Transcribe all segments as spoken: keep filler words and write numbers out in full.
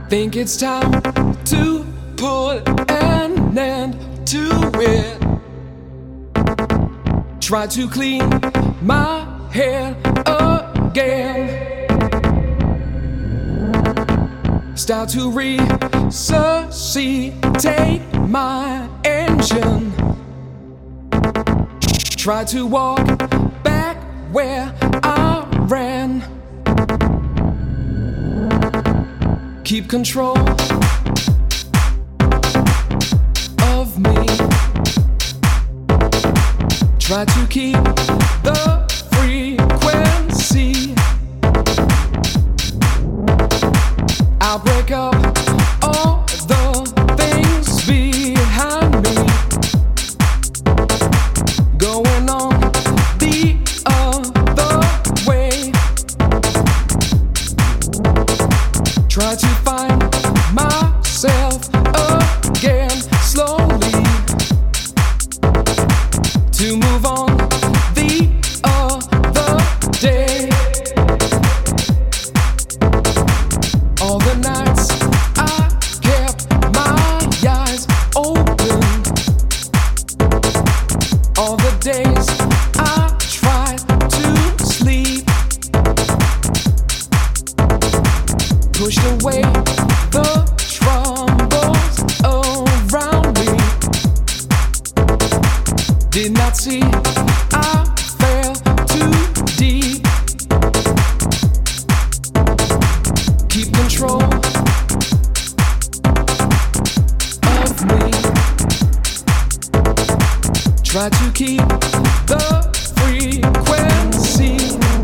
Think it's time to put an end to it. Try to clean my head again. Start to resuscitate my engine. Try to walk back where I ran. Keep control of me. Try to keep the frequency. I'll break up all the things behind me. Going on the other way. Try to find myself again slowly. To move on the other day. All the nights I kept my eyes open. All the days I tried to sleep. Pushed away the troubles around me. Did not see I fell too deep. Keep control of me. Try to keep the frequency.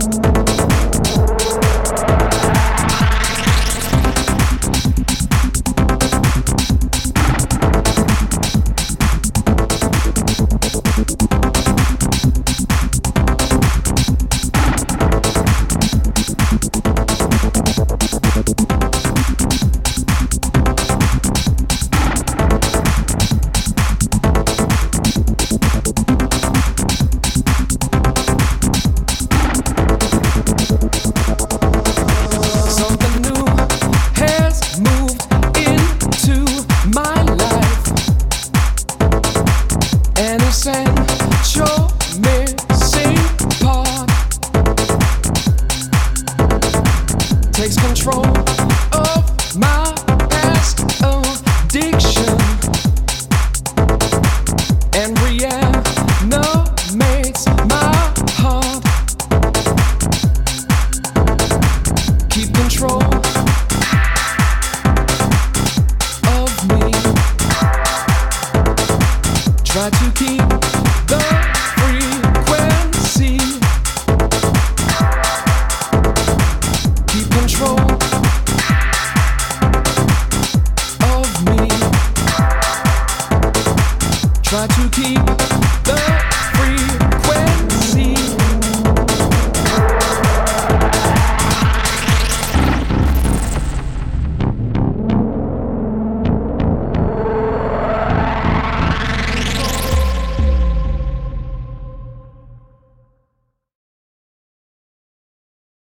Essential missing part takes control of my past.